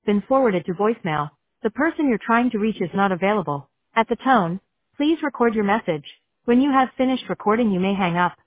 been forwarded to voicemail. The person you're trying to reach is not available. At the tone, please record your message. When you have finished recording, you may hang up.